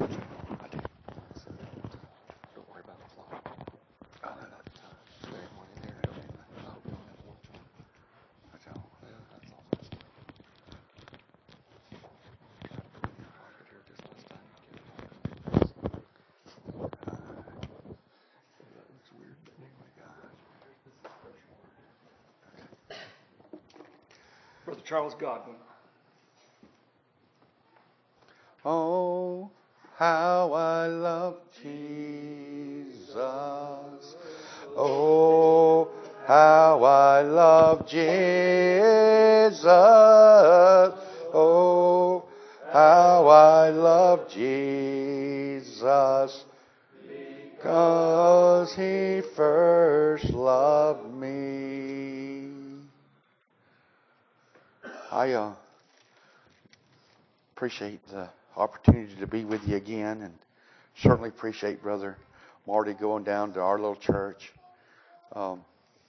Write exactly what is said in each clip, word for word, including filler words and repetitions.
I do. Don't worry about the fly. Oh, no, no. There ain't one in there. I hope you don't have to watch one. That's all. Yeah, that's all. I could hear just last time. That looks weird, but anyway, God. Brother Charles Godwin. Oh, how I love Jesus. Oh, how I love Jesus. Oh, how I love Jesus. Because He first loved me. I uh, appreciate the opportunity to be with you again, and certainly appreciate Brother Marty going down to our little church. Um,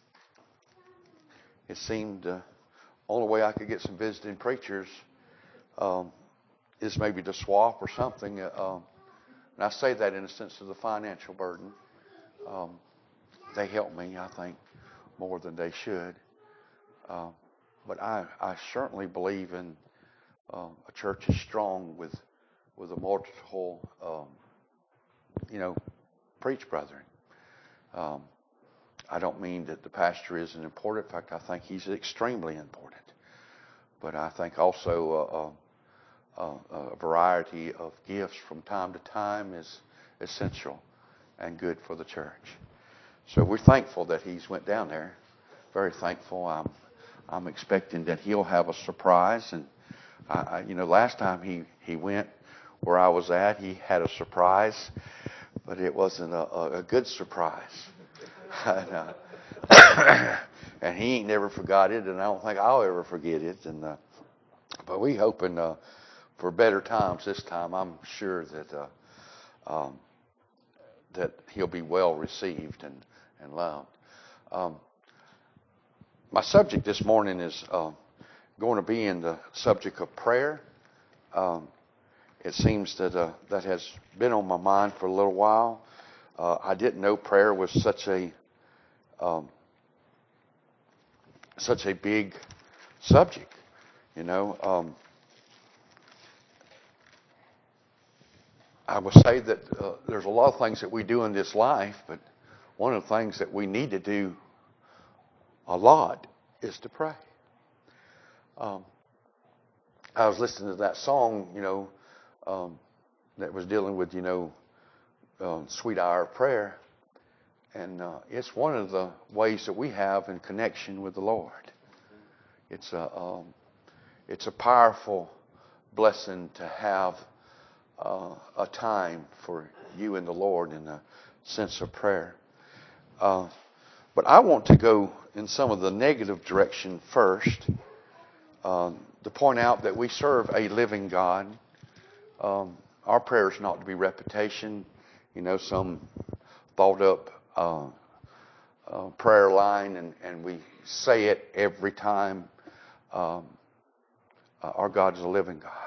it seemed the uh, only way I could get some visiting preachers um, is maybe to swap or something. Uh, um, and I say that in a sense of the financial burden. Um, they help me, I think, more than they should. Uh, but I, I certainly believe in uh, a church is strong with with a multiple, um, you know, preach brethren. Um, I don't mean that the pastor isn't important. In fact, I think he's extremely important. But I think also uh, uh, uh, a variety of gifts from time to time is essential and good for the church. So we're thankful that he's went down there. Very thankful. I'm, I'm expecting that he'll have a surprise. And I, I, you know, last time he, he went where I was at, he had a surprise, but it wasn't a, a, a good surprise. and, uh, and he ain't never forgot it, and I don't think I'll ever forget it. And uh, but we hoping uh, for better times this time. I'm sure that uh, um, that he'll be well received and and loved. Um, my subject this morning is uh, going to be in the subject of prayer. Um, It seems that uh, that has been on my mind for a little while. Uh, I didn't know prayer was such a um, such a big subject. You know, um, I would say that uh, there's a lot of things that we do in this life, but one of the things that we need to do a lot is to pray. Um, I was listening to that song, you know, um, that was dealing with, you know, uh, sweet hour of prayer. And uh, it's one of the ways that we have in connection with the Lord. It's a, um, it's a powerful blessing to have uh, a time for you and the Lord in a sense of prayer. Uh, but I want to go in some of the negative direction first, uh, to point out that we serve a living God. Um, our prayers not to be repetition, you know, some thought up uh, uh, prayer line, and, and we say it every time. Um, uh, our God is a living God.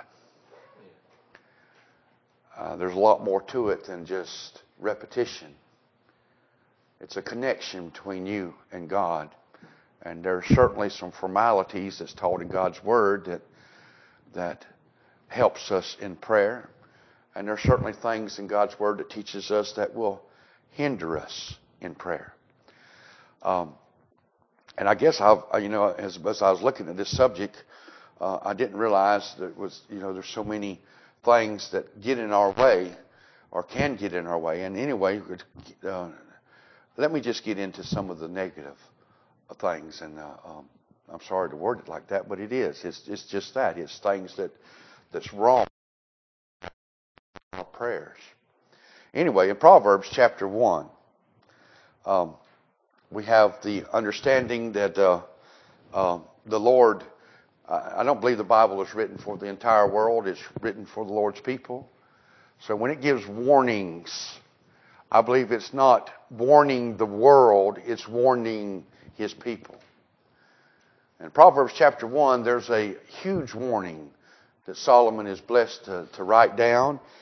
Uh, there's a lot more to it than just repetition. It's a connection between you and God. And there are certainly some formalities that's taught in God's Word that that helps us in prayer. And there are certainly things in God's Word that teaches us that will hinder us in prayer. Um, and I guess I've, you know, as, as I was looking at this subject, uh, I didn't realize that it was, you know, there's so many things that get in our way or can get in our way. And anyway, uh, let me just get into some of the negative things. And uh, um, I'm sorry to word it like that, but it is. It's, it's just that. It's things that that's wrong in our prayers. Anyway, in Proverbs chapter one, um, we have the understanding that uh, uh, the Lord, I don't believe the Bible is written for the entire world. It's written for the Lord's people. So when it gives warnings, I believe it's not warning the world, it's warning His people. In Proverbs chapter one, there's a huge warning that Solomon is blessed to, to write down.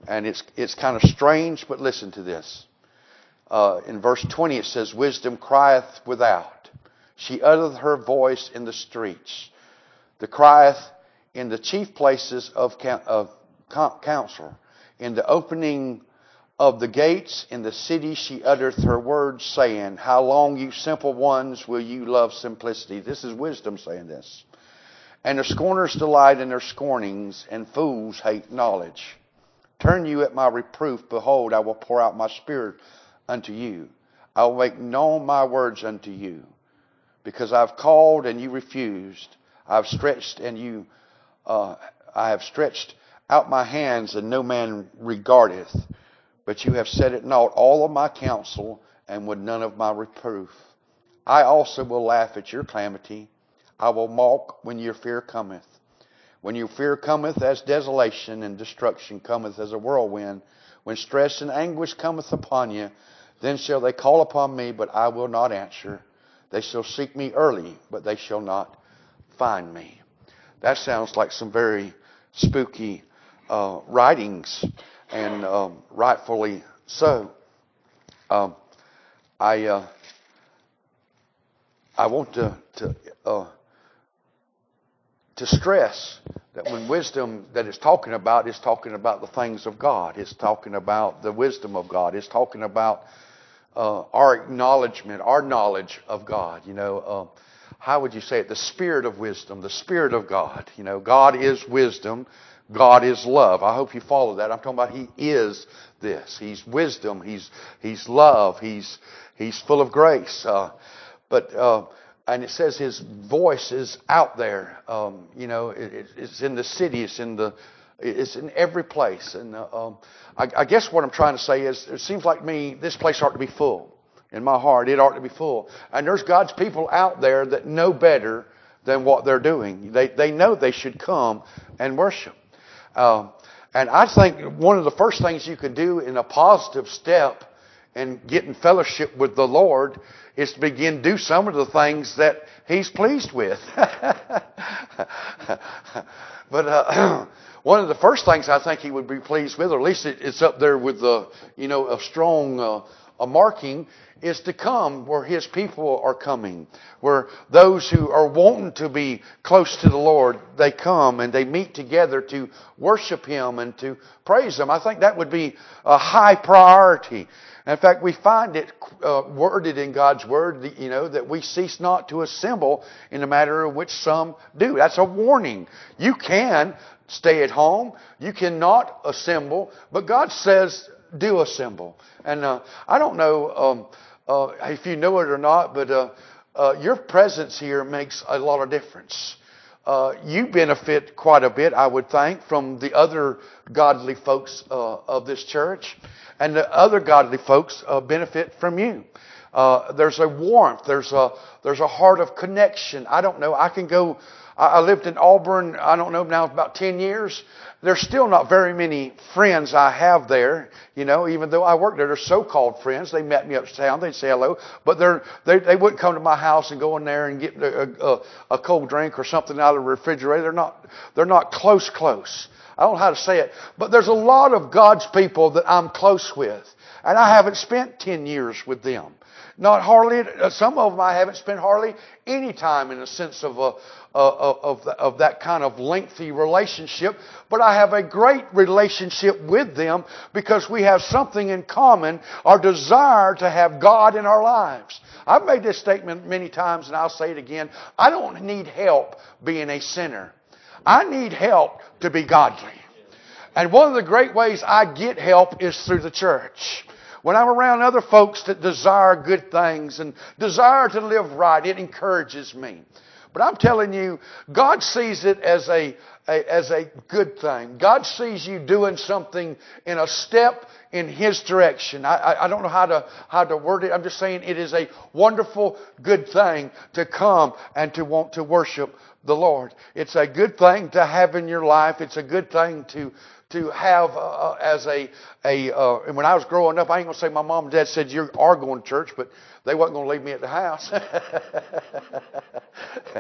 And it's it's kind of strange, but listen to this. Uh, in verse twenty it says, wisdom crieth without. She uttereth her voice in the streets. The crieth in the chief places of, of counsel. In the opening of the gates in the city she uttereth her words, saying, how long, you simple ones, will you love simplicity? This is wisdom saying this. And the scorners delight in their scornings, and fools hate knowledge. Turn you at my reproof. Behold, I will pour out my spirit unto you. I will make known my words unto you. Because I've called and you refused. I've stretched and you, uh, I have stretched out my hands and no man regardeth. But you have set at naught all of my counsel and would none of my reproof. I also will laugh at your calamity. I will mock when your fear cometh. When your fear cometh as desolation, and destruction cometh as a whirlwind, when stress and anguish cometh upon you, then shall they call upon me, but I will not answer. They shall seek me early, but they shall not find me. That sounds like some very spooky uh, writings, and um, rightfully so. Um, I uh, I want to to uh, to stress that when wisdom that it's talking about is talking about the things of God. It's talking about the wisdom of God. It's talking about uh, our acknowledgement, our knowledge of God. You know, uh, how would you say it? The spirit of wisdom, the spirit of God. You know, God is wisdom. God is love. I hope you follow that. I'm talking about He is this. He's wisdom. He's He's love. He's He's full of grace. Uh, but uh, and it says His voice is out there. Um, you know, it, it, it's in the city. It's in the. It's in every place. And uh, um, I, I guess what I'm trying to say is, it seems like me, this place ought to be full. In my heart, it ought to be full. And there's God's people out there that know better than what they're doing. They they know they should come and worship. Um, and I think one of the first things you can do in a positive step in getting fellowship with the Lord is to begin to do some of the things that He's pleased with. But uh, one of the first things I think He would be pleased with, or at least it, it's up there with the, you know, a strong uh, a marking, is to come where His people are coming, where those who are wanting to be close to the Lord, they come and they meet together to worship Him and to praise Him. I think that would be a high priority. In fact, we find it uh, worded in God's Word, you know, that we cease not to assemble in the matter of which some do. That's a warning. You can stay at home. You cannot assemble. But God says, do assemble. And uh, I don't know um, uh, if you know it or not, but uh, uh, your presence here makes a lot of difference. Uh, you benefit quite a bit, I would think, from the other godly folks uh, of this church. And the other godly folks uh, benefit from you. Uh, there's a warmth. There's a there's a heart of connection. I don't know. I can go. I, I lived in Auburn. I don't know now about ten years. There's still not very many friends I have there. You know, even though I worked there, they're so-called friends. They met me uptown. They'd say hello, but they're they they wouldn't come to my house and go in there and get a, a, a cold drink or something out of the refrigerator. They're not they're not close close. I don't know how to say it, but there's a lot of God's people that I'm close with, and I haven't spent ten years with them. Not hardly, some of them I haven't spent hardly any time in the sense of a, of, of, of that kind of lengthy relationship, but I have a great relationship with them because we have something in common, our desire to have God in our lives. I've made this statement many times, and I'll say it again. I don't need help being a sinner. I need help to be godly. And one of the great ways I get help is through the church. When I'm around other folks that desire good things and desire to live right, it encourages me. But I'm telling you, God sees it as a, a as a good thing. God sees you doing something in a step in His direction. I, I, I don't know how to how to word it. I'm just saying it is a wonderful, good thing to come and to want to worship the Lord. It's a good thing to have in your life. It's a good thing to to have uh, as a a. Uh, and when I was growing up, I ain't gonna say my mom and dad said you are going to church, but they wasn't gonna leave me at the house.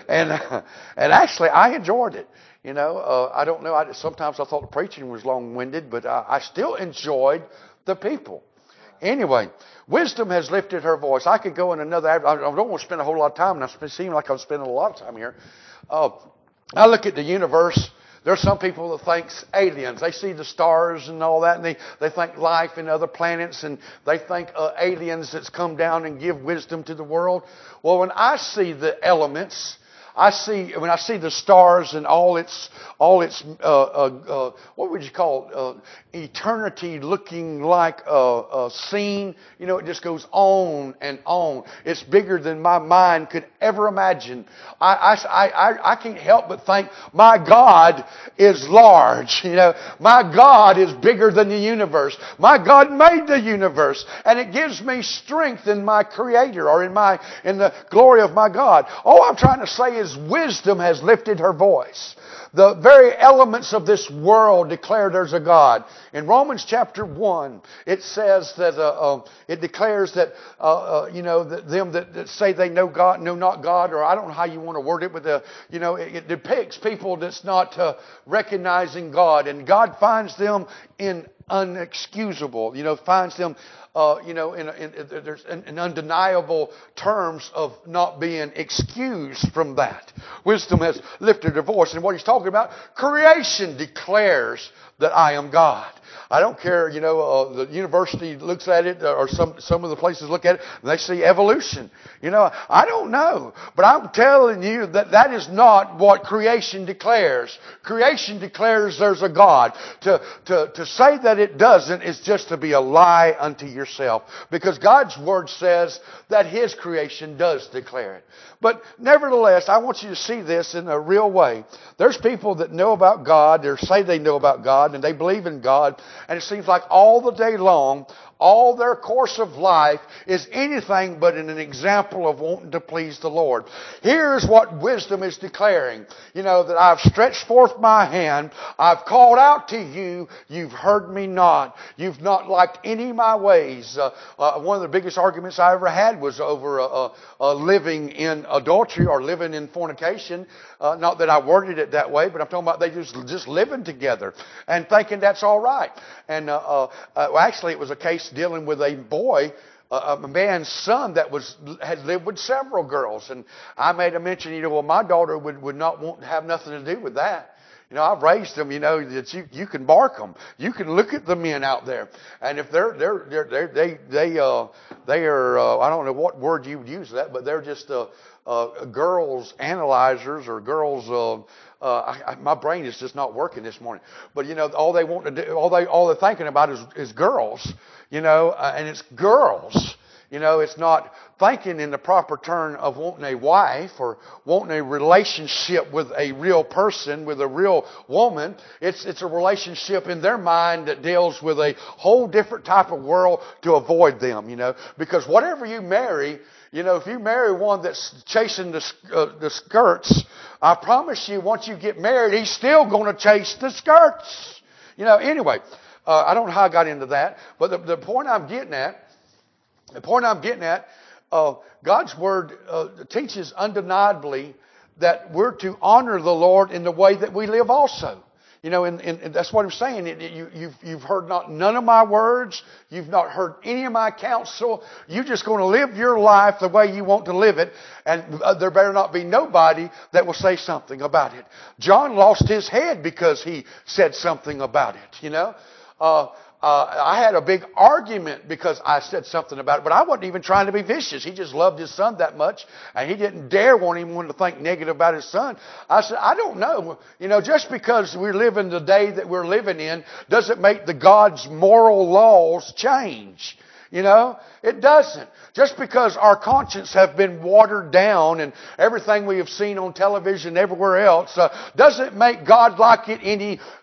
and and actually, I enjoyed it. You know, uh, I don't know. I, sometimes I thought the preaching was long-winded, but I, I still enjoyed the people. Anyway, wisdom has lifted her voice. I could go in another. I don't want to spend a whole lot of time, and I seem like I'm spending a lot of time here. Uh, I look at the universe. There's some people that think aliens. They see the stars and all that, and they, they think life in other planets, and they think uh, aliens that's come down and give wisdom to the world. Well, when I see the elements, I see when I see the stars and all its all its uh, uh, uh, what would you call it? Uh, eternity looking like a, a scene. You know, it just goes on and on. It's bigger than my mind could ever imagine. I I I, I can't help but think my God is large. You know, my God is bigger than the universe. My God made the universe, and it gives me strength in my Creator or in my in the glory of my God. All I'm trying to say is wisdom has lifted her voice. The very elements of this world declare there's a God. In Romans chapter one, it says that uh, uh, it declares that uh, uh, you know that them that, that say they know God know not God, or I don't know how you want to word it, but the, you know it, it depicts people that's not uh, recognizing God, and God finds them in unexcusable. You know, finds them. Uh, you know, in, in, in, there's in, in undeniable terms of not being excused from that. Wisdom has lifted her voice. And what he's talking about, creation declares that I am God. I don't care, you know, uh, the university looks at it, or some some of the places look at it, and they see evolution. You know, I don't know. But I'm telling you that that is not what creation declares. Creation declares there's a God. To, to, to say that it doesn't is just to be a lie unto yourself. Because God's Word says that His creation does declare it. But nevertheless, I want you to see this in a real way. There's people that know about God, or say they know about God, and they believe in God, and it seems like all the day long, all their course of life is anything but an example of wanting to please the Lord. Here's what wisdom is declaring. You know, that I've stretched forth my hand. I've called out to you. You've heard me not. You've not liked any of my ways. Uh, uh, one of the biggest arguments I ever had was over uh, uh, uh, living in adultery or living in fornication. Uh, not that I worded it that way, but I'm talking about they just just living together and thinking that's all right. And uh, uh, uh, well, actually, it was a case dealing with a boy, uh, a man's son that was had lived with several girls. And I made a mention, you know, well, my daughter would, would not want to have nothing to do with that. You know, I've raised them, you know, that you, you can bark them. You can look at the men out there. And if they're, they're, they're, they're they, they, uh, they are, uh, I don't know what word you would use that, but they're just, uh, uh, girls analyzers or girls, uh, Uh, I, I, my brain is just not working this morning. But you know, all they want to do, all they, all they're thinking about is, is girls. You know, uh, and it's girls. You know, it's not thinking in the proper turn of wanting a wife or wanting a relationship with a real person, with a real woman. It's it's a relationship in their mind that deals with a whole different type of world to avoid them. You know, because whatever you marry. You know, if you marry one that's chasing the, uh, the skirts, I promise you, once you get married, he's still going to chase the skirts. You know, anyway, uh, I don't know how I got into that, but the, the point I'm getting at, the point I'm getting at, uh, God's Word uh, teaches undeniably that we're to honor the Lord in the way that we live also. You know, and, and, and that's what I'm saying. It, it, you, you've, you've heard not none of my words. You've not heard any of my counsel. You're just going to live your life the way you want to live it. And uh, there better not be nobody that will say something about it. John lost his head because he said something about it, you know. Uh, Uh, I had a big argument because I said something about it, but I wasn't even trying to be vicious. He just loved his son that much, and he didn't dare want anyone to think negative about his son. I said, I don't know. You know, just because we're living the day that we're living in doesn't make the God's moral laws change. You know, it doesn't. Just because our conscience have been watered down and everything we have seen on television everywhere else uh, doesn't make God like it any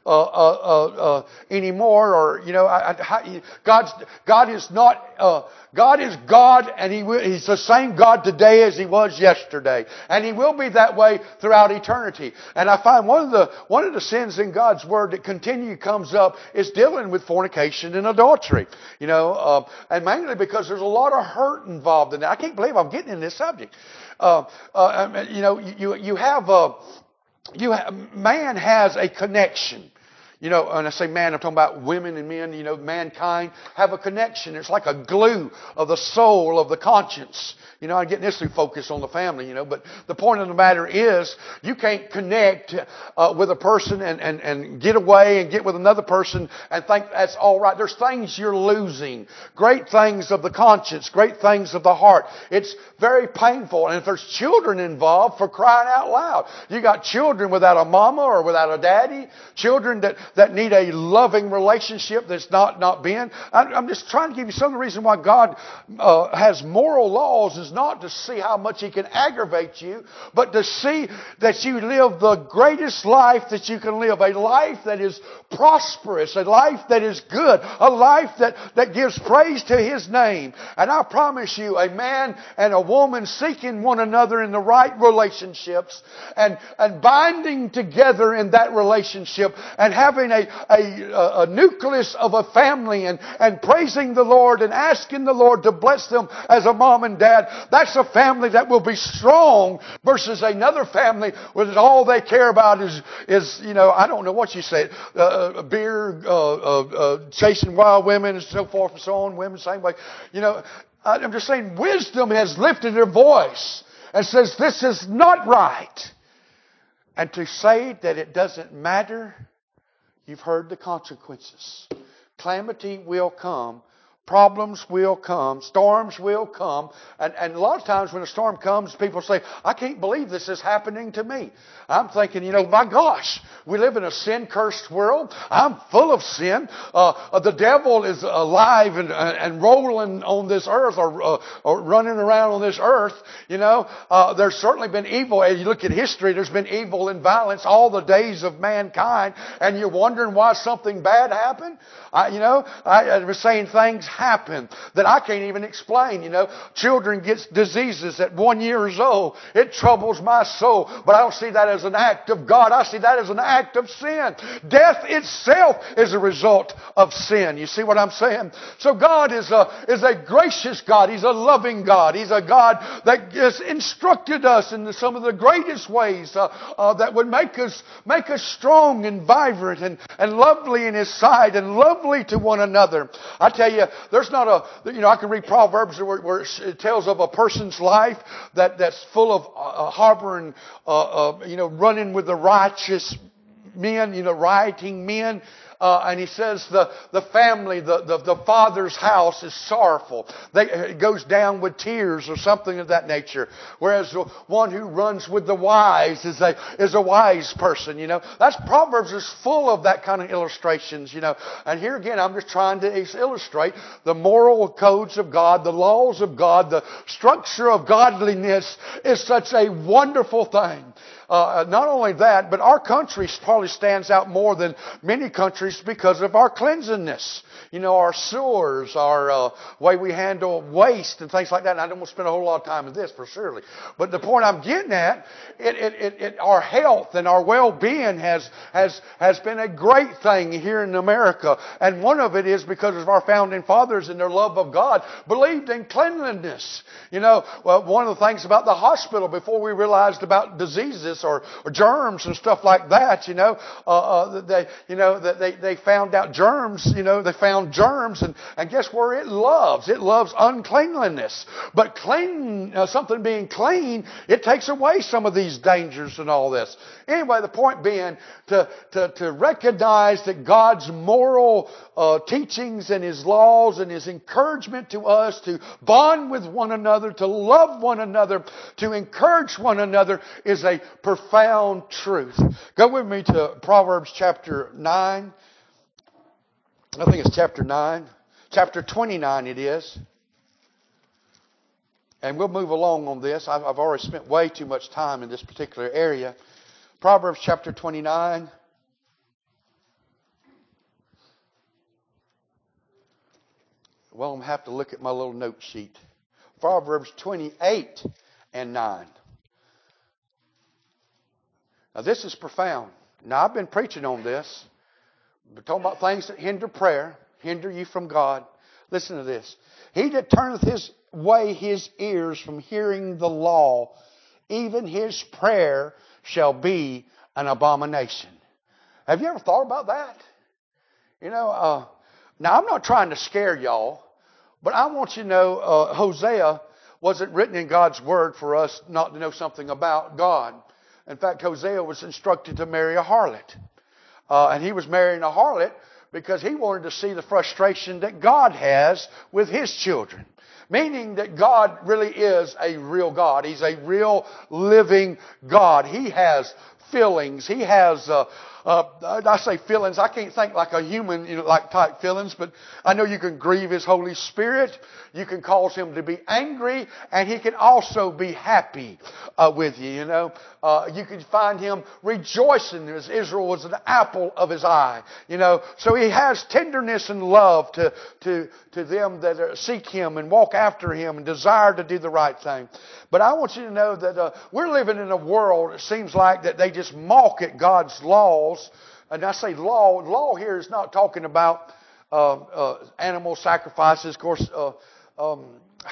uh, uh, uh, uh, anymore, or you know, I, I, God's God is not uh, God is God, and He will, He's the same God today as He was yesterday, and He will be that way throughout eternity. And I find one of the one of the sins in God's Word that continually comes up is dealing with fornication and adultery. You know, uh, and mainly because there's a lot of hurt involved in that. I can't believe I'm getting in this subject. Uh, uh, you know, you you have a you have, man has a connection. You know, when I say man, I'm talking about women and men. You know, mankind have a connection. It's like a glue of the soul, of the conscience. You know, I'm getting this to focus on the family, you know. But the point of the matter is, you can't connect uh, with a person and, and, and get away and get with another person and think that's all right. There's things you're losing. Great things of the conscience. Great things of the heart. It's very painful. And if there's children involved, for crying out loud. You got children without a mama or without a daddy. Children that, that need a loving relationship that's not, not being. I'm just trying to give you some of the reason why God uh, has moral laws is not to see how much He can aggravate you, but to see that you live the greatest life that you can live. A life that is prosperous, a life that is good, a life that, that gives praise to His name. And I promise you, a man and a woman seeking one another in the right relationships and, and binding together in that relationship and having a, a, a nucleus of a family and, and praising the Lord and asking the Lord to bless them as a mom and dad. That's a family that will be strong versus another family where all they care about is, is you know, I don't know what you say, uh, beer, uh, uh, uh, chasing wild women and so forth and so on. Women, same way. You know, I'm just saying wisdom has lifted her voice and says this is not right. And to say that it doesn't matter, you've heard the consequences. Calamity will come. Problems will come. Storms will come. And, and a lot of times when a storm comes, people say, I can't believe this is happening to me. I'm thinking, you know, my gosh, we live in a sin-cursed world. I'm full of sin. Uh, the devil is alive and, and rolling on this earth or, uh, or running around on this earth. You know, uh, there's certainly been evil. As you look at history, there's been evil and violence all the days of mankind. And you're wondering why something bad happened? I, you know, I, I was saying things happen that I can't even explain. You know, children get diseases at one years old. It troubles my soul. But I don't see that as an act of God. I see that as an act of sin. Death itself is a result of sin. You see what I'm saying? So God is a, is a gracious God. He's a loving God. He's a God that has instructed us in some of the greatest ways uh, uh, that would make us, make us strong and vibrant and, and lovely in His sight and lovely to one another. I tell you, there's not a, you know, I can read Proverbs where, where it tells of a person's life that, that's full of uh, harboring, uh, uh, you know, running with the righteous men, you know, rioting men. Uh, and he says the, the family, the, the, the father's house is sorrowful. They, it goes down with tears or something of that nature. Whereas the one who runs with the wise is a, is a wise person, you know. That's Proverbs is full of that kind of illustrations, you know. And here again, I'm just trying to illustrate the moral codes of God, the laws of God, the structure of godliness is such a wonderful thing. Uh, not only that, but our country probably stands out more than many countries because of our cleanliness. You know, our sewers, our uh, way we handle waste and things like that. And I don't want to spend a whole lot of time on this for surely. But the point I'm getting at, it, it, it, it, our health and our well-being has, has, has been a great thing here in America. And one of it is because of our founding fathers and their love of God believed in cleanliness. You know, well, one of the things about the hospital before we realized about diseases or, or germs and stuff like that, you know, uh, uh, they, you know, they, they found out germs, you know, they found germs and, and guess where it loves? It loves uncleanliness. But clean, uh, something being clean, it takes away some of these dangers and all this. Anyway, the point being to, to, to recognize that God's moral uh, teachings and His laws and His encouragement to us to bond with one another, to love one another, to encourage one another is a profound truth. Go with me to Proverbs chapter nine. I think it's chapter nine. Chapter twenty-nine it is. And we'll move along on this. I've, I've already spent way too much time in this particular area. Proverbs chapter twenty-nine. Well, I'm going to have to look at my little note sheet. Proverbs twenty-eight and nine. Now, this is profound. Now, I've been preaching on this. We're talking about things that hinder prayer, hinder you from God. Listen to this. He that turneth his way his ears from hearing the law, even his prayer shall be an abomination. Have you ever thought about that? You know, uh, now I'm not trying to scare y'all, but I want you to know uh, Hosea wasn't written in God's Word for us not to know something about God. In fact, Hosea was instructed to marry a harlot. Uh, and he was marrying a harlot because he wanted to see the frustration that God has with His children. Meaning that God really is a real God. He's a real living God. He has feelings. He has, uh, uh, I say feelings, I can't think like a human, you know, like type feelings, but I know you can grieve His Holy Spirit. You can cause Him to be angry, and He can also be happy uh, with you, you know. Uh, you can find Him rejoicing as Israel was an apple of His eye, you know. So He has tenderness and love to, to, to them that are, seek Him and walk after Him and desire to do the right thing. But I want you to know that uh, we're living in a world, it seems like, that they just mock at God's laws. And I say law. Law here is not talking about uh, uh, animal sacrifices. Of course, uh, um,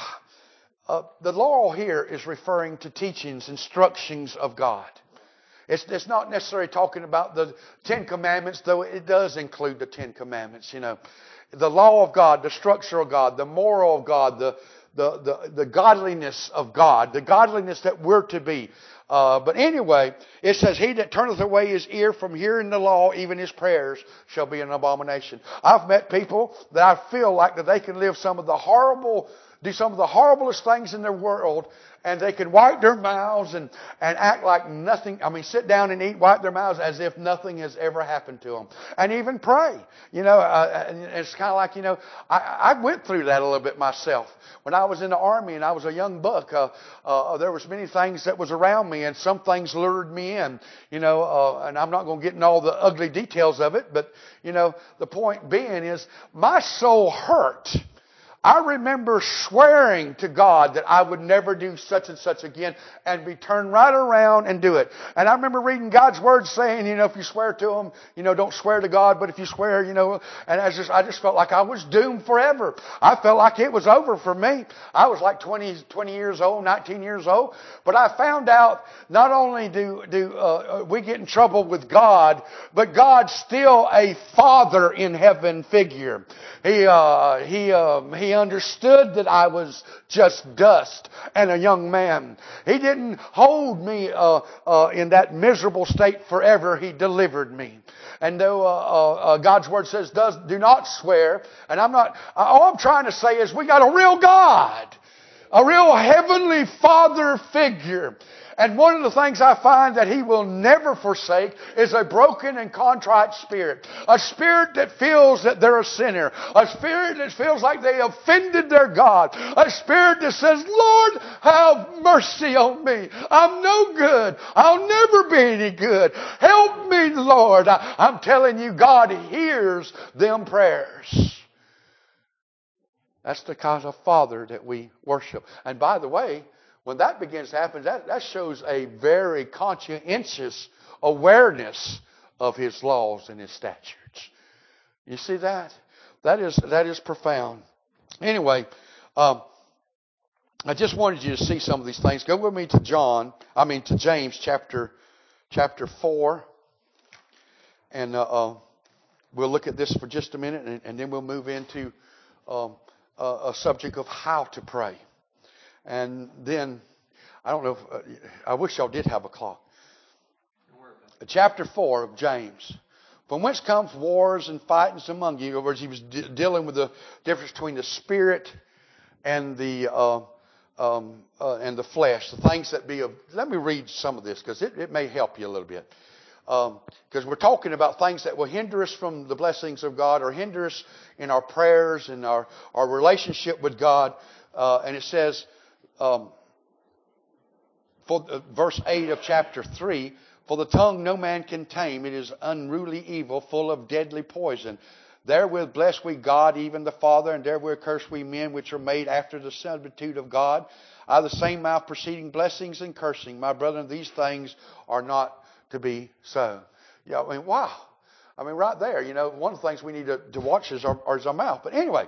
uh, the law here is referring to teachings, instructions of God. It's, it's not necessarily talking about the Ten Commandments, though it does include the Ten Commandments. You know, the law of God, the structure of God, the moral of God, the the the, the godliness of God, the godliness that we're to be. Uh, but anyway, it says, He that turneth away his ear from hearing the law, even his prayers shall be an abomination. I've met people that I feel like that they can live some of the horrible, do some of the horriblest things in their world, and they can wipe their mouths and, and act like nothing. I mean, sit down and eat, wipe their mouths as if nothing has ever happened to them. And even pray. You know, uh, it's kind of like, you know, I, I went through that a little bit myself. When I was in the Army and I was a young buck, uh, uh, there was many things that was around me, and some things lured me in. You know, uh, and I'm not going to get into all the ugly details of it, but, you know, the point being is my soul hurt. I remember swearing to God that I would never do such and such again, and be turned right around and do it. And I remember reading God's Word saying, you know, if you swear to Him, you know, don't swear to God, but if you swear, you know, and I just, I just felt like I was doomed forever. I felt like it was over for me. I was like twenty, twenty years old, nineteen years old, but I found out not only do, do uh, we get in trouble with God, but God's still a Father in heaven figure. He, uh, he, uh, he understood that I was just dust and a young man. He didn't hold me uh, uh, in that miserable state forever. He delivered me. And though uh, uh, God's Word says, "Does do not swear," and I'm not. All I'm trying to say is, we got a real God, a real heavenly Father figure. And one of the things I find that He will never forsake is a broken and contrite spirit. A spirit that feels that they're a sinner. A spirit that feels like they offended their God. A spirit that says, "Lord, have mercy on me. I'm no good. I'll never be any good. Help me, Lord." I, I'm telling you, God hears them prayers. That's the kind of Father that we worship. And by the way, when that begins to happen, that, that shows a very conscientious awareness of His laws and His statutes. You see that? That is that is profound. Anyway, um, I just wanted you to see some of these things. Go with me to John, I mean to James chapter chapter four. And uh, uh, we'll look at this for just a minute, and, and then we'll move into um, a, a subject of how to pray. And then, I don't know if, uh, I wish y'all did have a clock. Chapter four of James. From whence comes wars and fightings among you? In other words, he was de- dealing with the difference between the spirit and the uh, um, uh, and the flesh. The things that be of... Let me read some of this, because it, it may help you a little bit. Because um, we're talking about things that will hinder us from the blessings of God, or hinder us in our prayers and our, our relationship with God. Uh, and it says... Um, for uh, verse eight of chapter three, for the tongue no man can tame. It is unruly evil, full of deadly poison. Therewith bless we God, even the Father, and therewith curse we men which are made after the similitude of God. Out of the same mouth proceeding blessings and cursing. My brethren, these things are not to be so. Yeah, I mean, wow. I mean, right there, you know, one of the things we need to, to watch is our, is our mouth. But anyway,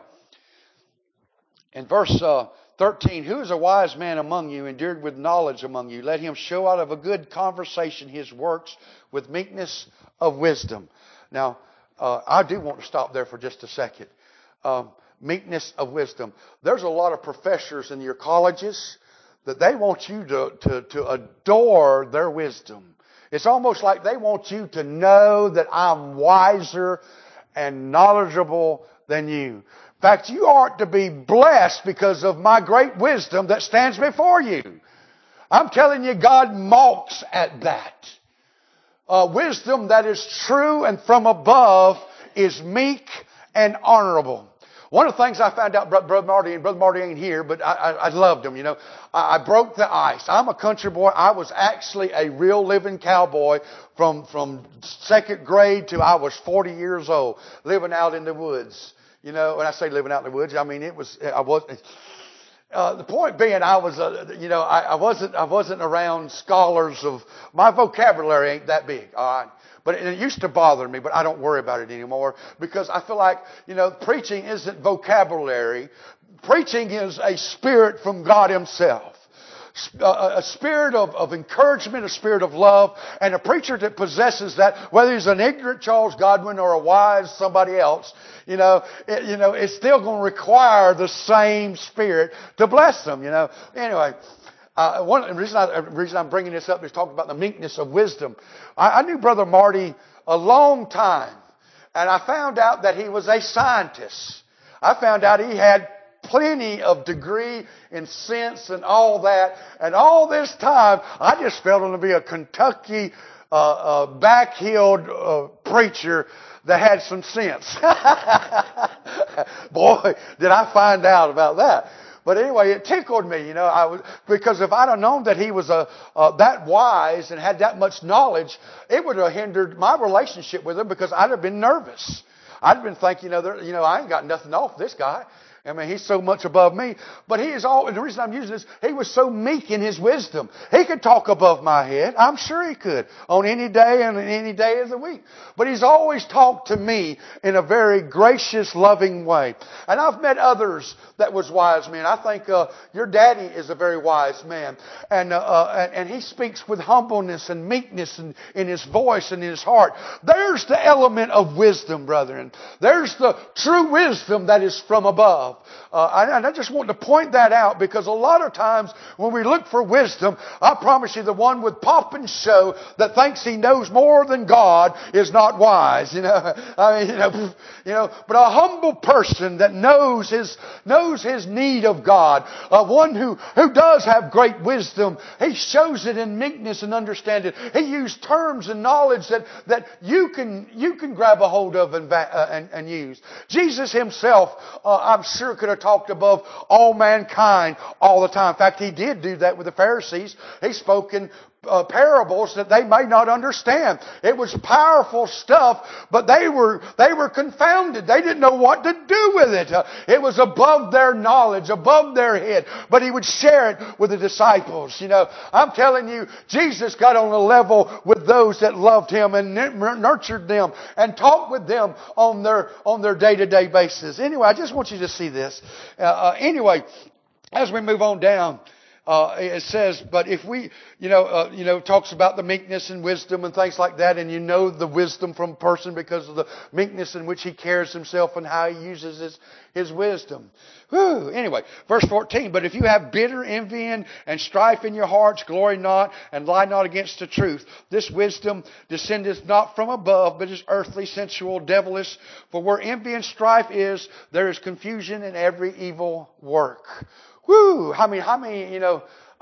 in verse uh, thirteen, who is a wise man among you, endued with knowledge among you? Let him show out of a good conversation his works with meekness of wisdom. Now, uh, I do want to stop there for just a second. Um, meekness of wisdom. There's a lot of professors in your colleges that they want you to, to, to adore their wisdom. It's almost like they want you to know that I'm wiser and knowledgeable than you. In fact, you ought to be blessed because of my great wisdom that stands before you. I'm telling you, God mocks at that. Uh, wisdom that is true and from above is meek and honorable. One of the things I found out, Brother Marty, and Brother Marty ain't here, but I, I, I loved him, you know. I, I broke the ice. I'm a country boy. I was actually a real living cowboy from, from second grade to I was forty years old, living out in the woods. You know, when I say living out in the woods, I mean it was, I was, uh, the point being I was, uh, you know, I, I wasn't, I wasn't around scholars of, my vocabulary ain't that big, all right. But it used to bother me, but I don't worry about it anymore because I feel like, you know, preaching isn't vocabulary. Preaching is a spirit from God Himself. A spirit of, of encouragement, a spirit of love, and a preacher that possesses that, whether he's an ignorant Charles Godwin or a wise somebody else, you know, it, you know, it's still going to require the same spirit to bless them, you know. Anyway. Uh, one the reason, I, the reason I'm bringing this up is talking about the meekness of wisdom. I, I knew Brother Marty a long time, and I found out that he was a scientist. I found out he had plenty of degree in sense and all that. And all this time, I just felt him to be a Kentucky uh, uh, back-heeled uh, preacher that had some sense. Boy, did I find out about that. But anyway, it tickled me, you know, I was, because if I'd have known that he was a, uh, that wise and had that much knowledge, it would have hindered my relationship with him because I'd have been nervous. I'd have been thinking, you know, there, you know, I ain't got nothing off this guy. I mean, he's so much above me. But he is all, and the reason I'm using this, he was so meek in his wisdom. He could talk above my head. I'm sure he could. On any day and any day of the week. But he's always talked to me in a very gracious, loving way. And I've met others that was wise men. I think uh, your daddy is a very wise man. And, uh, uh, and he speaks with humbleness and meekness in, in his voice and in his heart. There's the element of wisdom, brethren. There's the true wisdom that is from above. Uh, and I just want to point that out because a lot of times when we look for wisdom, I promise you the one with pop and show that thinks he knows more than God is not wise. You know, I mean, you know, you know. But a humble person that knows his knows his need of God, uh, one who who does have great wisdom, he shows it in meekness and understanding. He used terms and knowledge that that you can you can grab a hold of and uh, and, and use. Jesus Himself, uh, I'm sure, could have talked above all mankind all the time. In fact, He did do that with the Pharisees. He spoke in uh, parables that they may not understand. It was powerful stuff, but they were they were confounded. They didn't know what to do with it. Uh, it was above their knowledge, above their head. But He would share it with the disciples. You know, I'm telling you, Jesus got on a level with those that loved Him and nurtured them and talked with them on their on their day-to-day basis. Anyway, I just want you to see this. Uh, uh, anyway, as we move on down, uh, it says, but if we, you know, uh, you know, talks about the meekness and wisdom and things like that, and you know the wisdom from a person because of the meekness in which he carries himself and how he uses his, his wisdom. Whew. Anyway, verse fourteen, but if you have bitter envying and strife in your hearts, glory not and lie not against the truth. This wisdom descendeth not from above, but is earthly, sensual, devilish. For where envy and strife is, there is confusion in every evil work. Woo! I mean, how many, you know, uh,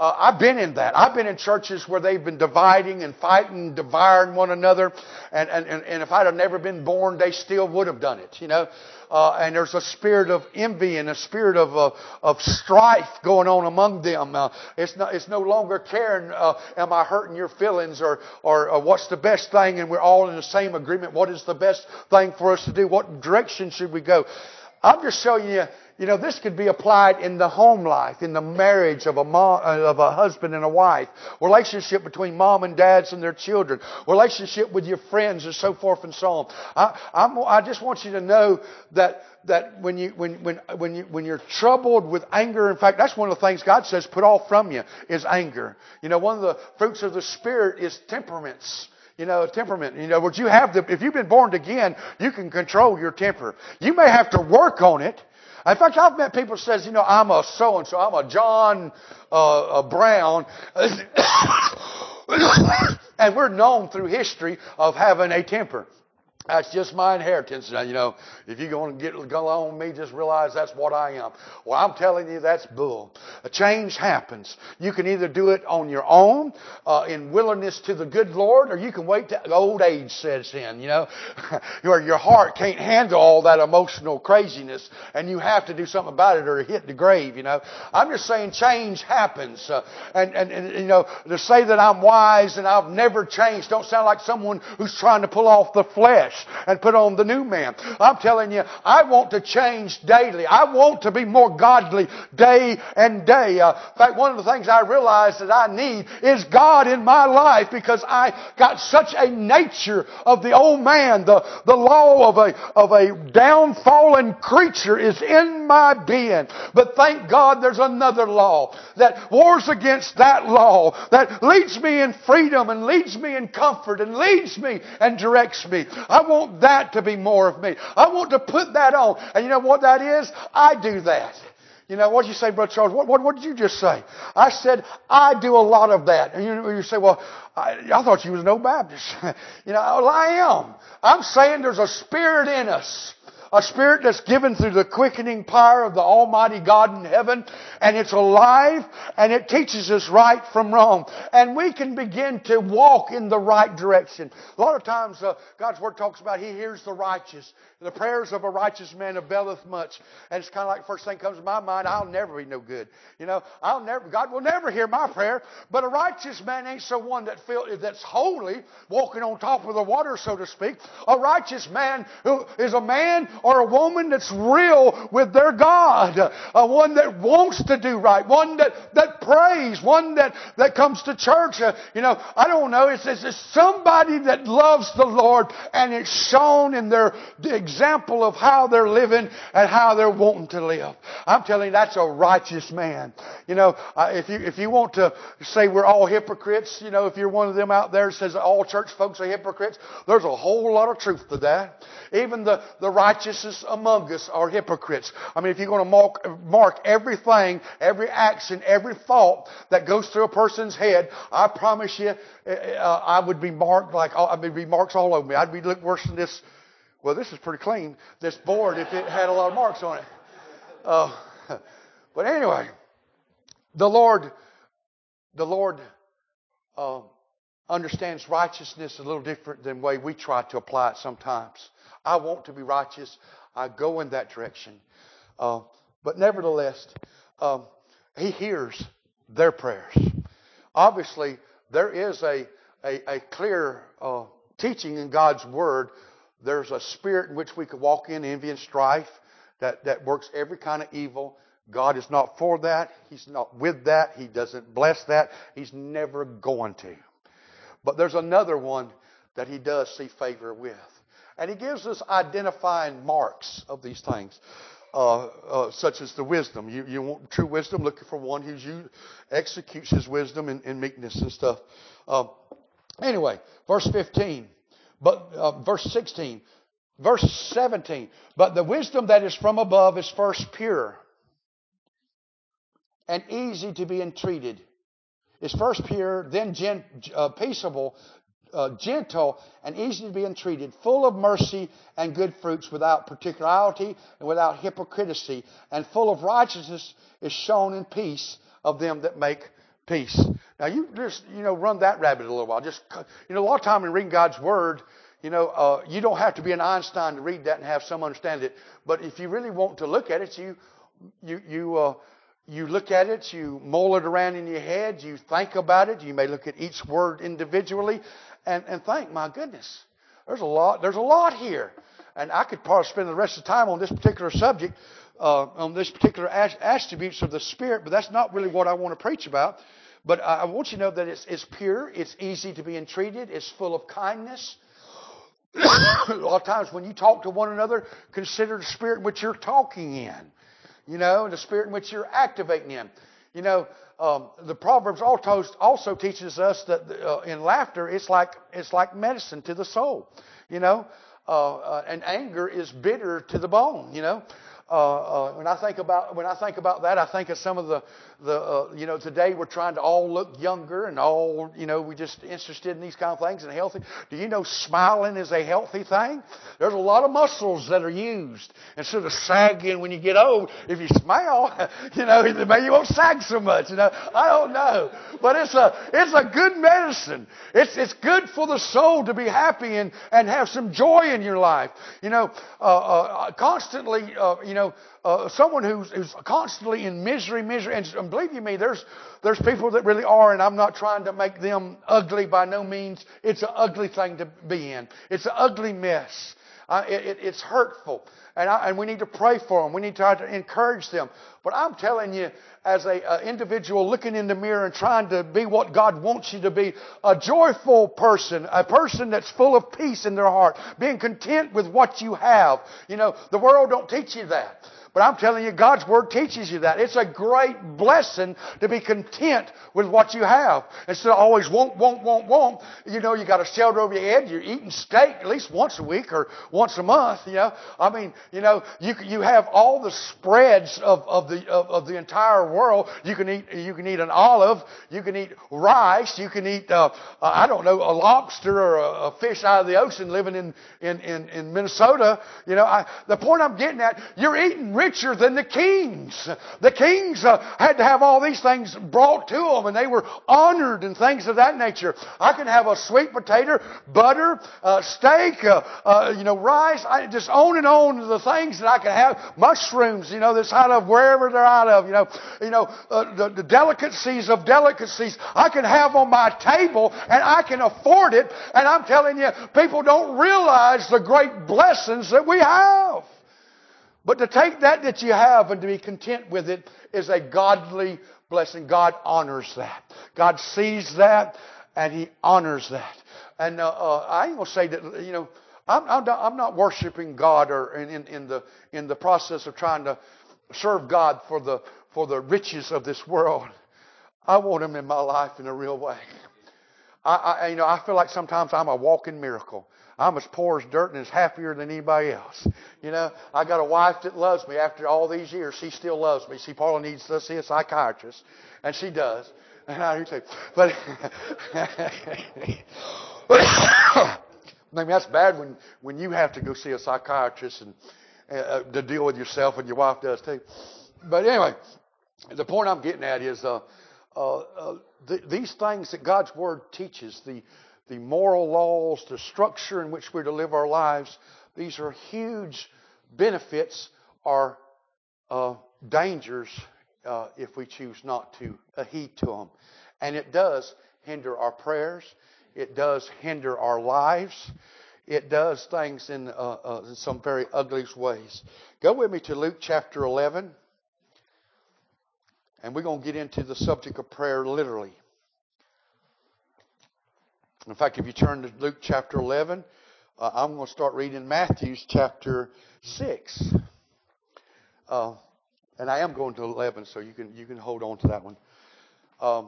Uh, I've been in that. I've been in churches where they've been dividing and fighting, devouring one another. And, and, and, and if I'd have never been born, they still would have done it, you know. Uh, and there's a spirit of envy and a spirit of uh, of strife going on among them. Uh, it's not. It's no longer caring. Uh, am I hurting your feelings, or, or or what's the best thing? And we're all in the same agreement. What is the best thing for us to do? What direction should we go? I'm just showing you. You know, this could be applied in the home life, in the marriage of a mom, of a husband and a wife, relationship between mom and dads and their children, relationship with your friends, and so forth and so on. I, I'm, I just want you to know that that when you when when when you when you're troubled with anger, in fact, that's one of the things God says, put off from you is anger. You know, one of the fruits of the Spirit is temperaments. You know, temperament. You know, what you have the if you've been born again, you can control your temper. You may have to work on it. In fact, I've met people who says, you know, I'm a so-and-so, I'm a John uh, a Brown. And we're known through history of having a temper. That's just my inheritance. You know, if you're going to get go on with me, just realize that's what I am. Well, I'm telling you, that's bull. A change happens. You can either do it on your own, uh, in willingness to the good Lord, or you can wait till old age sets in, you know, where your heart can't handle all that emotional craziness, and you have to do something about it or hit the grave, you know. I'm just saying change happens. Uh, and, and, and, you know, to say that I'm wise and I've never changed don't sound like someone who's trying to pull off the flesh and put on the new man. I'm telling you, I want to change daily. I want to be more godly day and day. Uh, in fact, one of the things I realize that I need is God in my life, because I got such a nature of the old man. The, the law of a, of a downfallen creature is in my being. But thank God there's another law that wars against that law, that leads me in freedom and leads me in comfort and leads me and directs me. I want that to be more of me. I want to put that on. And you know what that is? I do that. You know, what did you say, Brother Charles? What, what, what did you just say? I said, I do a lot of that. And you, you say, well, I, I thought you was no Baptist. You know, well, I am. I'm saying there's a spirit in us. A spirit that's given through the quickening power of the Almighty God in heaven. And it's alive. And it teaches us right from wrong. And we can begin to walk in the right direction. A lot of times uh, God's Word talks about He hears the righteous. The prayers of a righteous man availeth much. And it's kind of like the first thing comes to my mind, I'll never be no good. You know, I'll never, God will never hear my prayer. But a righteous man ain't so one that feel, that's holy, walking on top of the water, so to speak. A righteous man who is a man or a woman that's real with their God. Uh, one that wants to do right. One that, that prays. One that, that comes to church. Uh, you know, I don't know. It's, it's, it's somebody that loves the Lord, and it's shown in their example of how they're living and how they're wanting to live. I'm telling you, that's a righteous man. You know, uh, if you if you want to say we're all hypocrites, you know, if you're one of them out there that says all church folks are hypocrites, there's a whole lot of truth to that. Even the, the righteousest among us are hypocrites. I mean, if you're going to mark, mark everything, every action, every thought that goes through a person's head, I promise you, uh, I would be marked like, I would be marks all over me. I'd be look worse than this. Well, this is pretty clean, this board, if it had a lot of marks on it. Uh, but anyway, the Lord, the Lord uh, understands righteousness a little different than the way we try to apply it sometimes. I want to be righteous. I go in that direction. Uh, but nevertheless, um, He hears their prayers. Obviously, there is a, a, a clear uh, teaching in God's Word. There's a spirit in which we could walk in, envy and strife, that, that works every kind of evil. God is not for that. He's not with that. He doesn't bless that. He's never going to. But there's another one that He does see favor with. And He gives us identifying marks of these things, uh, uh, such as the wisdom. You, you want true wisdom, looking for one who you, executes his wisdom in, in meekness and stuff. Uh, anyway, verse fifteen. But uh, verse sixteen, verse seventeen. But the wisdom that is from above is first pure and easy to be entreated. Is first pure, then gen, uh, peaceable, uh, gentle, and easy to be entreated, full of mercy and good fruits, without particularity and without hypocrisy, and full of righteousness is shown in peace of them that make peace. Now you just, you know, run that rabbit a little while. Just, you know, a lot of time in reading God's Word, you know, uh, you don't have to be an Einstein to read that and have some understand it. But if you really want to look at it, you, you, you, uh, you look at it, you mull it around in your head, you think about it. You may look at each word individually, and, and think, my goodness, there's a lot, there's a lot here. And I could probably spend the rest of the time on this particular subject, uh, on this particular attributes of the Spirit, but that's not really what I want to preach about. But I want you to know that it's, it's pure, it's easy to be entreated, it's full of kindness. A lot of times when you talk to one another, consider the spirit in which you're talking in. You know, the spirit in which you're activating in. You know, um, the Proverbs also, also teaches us that uh, in laughter, it's like it's like medicine to the soul. You know, uh, uh, and anger is bitter to the bone. You know, uh, uh, when I think about when I think about that, I think of some of the the uh, you know, today we're trying to all look younger and all, you know, we're just interested in these kind of things and healthy. Do you know smiling is a healthy thing? There's a lot of muscles that are used instead of sagging when you get old. If you smile, you know, maybe you won't sag so much. You know, I don't know, but it's a it's a good medicine. It's it's good for the soul to be happy and and have some joy in your life. You know, uh, uh, constantly, uh, you know. Uh, someone who's, who's constantly in misery, misery, and, and believe you me, there's there's people that really are, and I'm not trying to make them ugly by no means. It's an ugly thing to be in. It's an ugly mess. Uh, it, it, it's hurtful, and I, and we need to pray for them. We need to try to encourage them. But I'm telling you, as a, a individual looking in the mirror and trying to be what God wants you to be, a joyful person, a person that's full of peace in their heart, being content with what you have. You know, the world don't teach you that. But I'm telling you, God's Word teaches you that. It's a great blessing to be content with what you have. Instead of always want, want, want, want. You know, you got a shelter over your head. You're eating steak at least once a week or once a month. You know, I mean, you know, you you have all the spreads of of the of, of the entire world. You can eat you can eat an olive. You can eat rice. You can eat uh, uh, I don't know, a lobster or a, a fish out of the ocean living in in in, in Minnesota. You know, I, the point I'm getting at, you're eating richer than the kings. The kings uh, had to have all these things brought to them, and they were honored and things of that nature. I can have a sweet potato, butter, uh, steak, uh, uh, you know, rice. I just on and on the things that I can have. Mushrooms, you know, that's out of wherever they're out of. You know, you know, uh, the, the delicacies of delicacies I can have on my table, and I can afford it. And I'm telling you, people don't realize the great blessings that we have. But to take that that you have and to be content with it is a godly blessing. God honors that. God sees that and He honors that. And uh, uh, I ain't gonna say that, you know, I'm, I'm, not, I'm not worshiping God or in, in, in the in the process of trying to serve God for the for the riches of this world. I want Him in my life in a real way. I, I you know I feel like sometimes I'm a walking miracle. I'm as poor as dirt and as happier than anybody else. You know, I got a wife that loves me. After all these years, she still loves me. She probably needs to see a psychiatrist, and she does. And I do too. But I mean, that's bad when, when you have to go see a psychiatrist and uh, to deal with yourself, and your wife does too. But anyway, the point I'm getting at is uh, uh, uh, th- these things that God's Word teaches, the the moral laws, the structure in which we're to live our lives, these are huge benefits or uh, dangers uh, if we choose not to uh, heed to them. And it does hinder our prayers. It does hinder our lives. It does things in, uh, uh, in some very ugly ways. Go with me to Luke chapter eleven. And we're going to get into the subject of prayer literally. In fact, if you turn to Luke chapter eleven, uh, I'm going to start reading Matthew chapter six. Uh, and I am going to eleven, so you can you can hold on to that one. Um,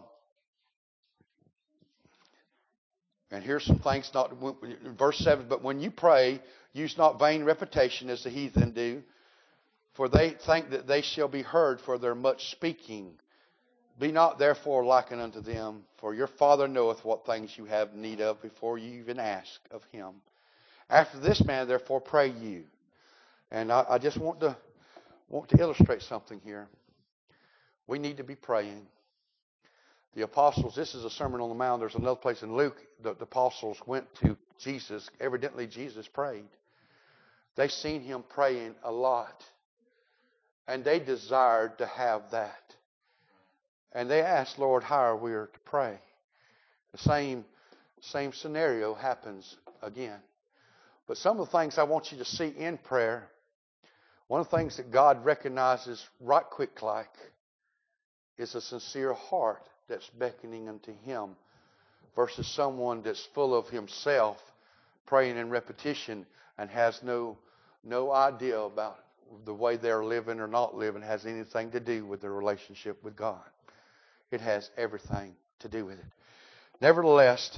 and here's some things. Not verse seven. But when you pray, use not vain repetition as the heathen do, for they think that they shall be heard for their much speaking. Be not therefore likened unto them, for your Father knoweth what things you have need of before you even ask of Him. After this manner, therefore, pray you. And I, I just want to want to illustrate something here. We need to be praying. The apostles, this is a Sermon on the Mount. There's another place in Luke, the, the apostles went to Jesus. Evidently, Jesus prayed. They seen him praying a lot. And they desired to have that. And they asked, Lord, how are we to pray? The same, same scenario happens again. But some of the things I want you to see in prayer, one of the things that God recognizes right quick like is a sincere heart that's beckoning unto Him versus someone that's full of himself, praying in repetition and has no, no idea about the way they're living or not living has anything to do with their relationship with God. It has everything to do with it. Nevertheless,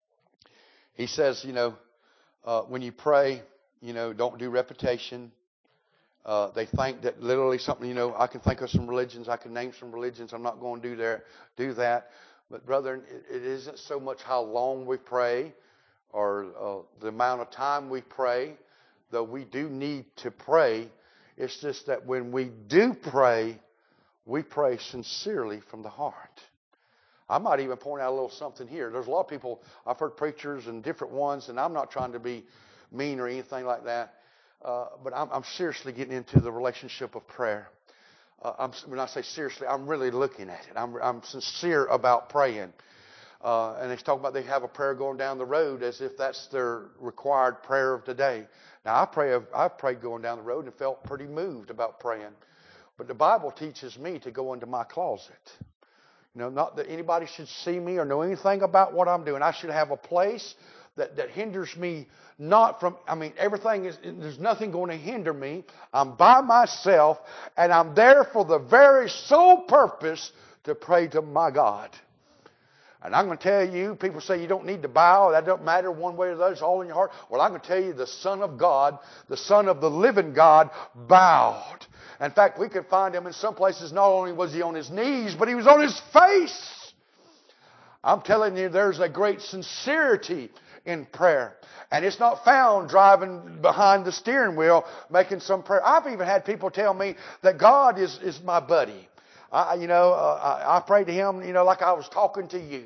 he says, you know, uh, when you pray, you know, don't do repetition. Uh, they think that literally something, you know, I can think of some religions, I can name some religions, I'm not going to do there, do that. But brethren, it, it isn't so much how long we pray or uh, the amount of time we pray, though we do need to pray. It's just that when we do pray, we pray sincerely from the heart. I might even point out a little something here. There's a lot of people, I've heard preachers and different ones, and I'm not trying to be mean or anything like that. Uh, but I'm, I'm seriously getting into the relationship of prayer. Uh, I'm, when I say seriously, I'm really looking at it. I'm, I'm sincere about praying. Uh, and they talk about they have a prayer going down the road as if that's their required prayer of today. Now, I pray. I've prayed going down the road and felt pretty moved about praying. But the Bible teaches me to go into my closet. You know, not that anybody should see me or know anything about what I'm doing. I should have a place that, that hinders me not from, I mean, everything is, there's nothing going to hinder me. I'm by myself, and I'm there for the very sole purpose to pray to my God. And I'm going to tell you, people say you don't need to bow. That don't matter one way or the other. It's all in your heart. Well, I'm going to tell you, the Son of God, the Son of the living God, bowed. In fact, we could find Him in some places. Not only was He on His knees, but He was on His face. I'm telling you, there's a great sincerity in prayer. And it's not found driving behind the steering wheel making some prayer. I've even had people tell me that God is, is my buddy. I, you know, uh, I, I pray to Him, you know, like I was talking to you.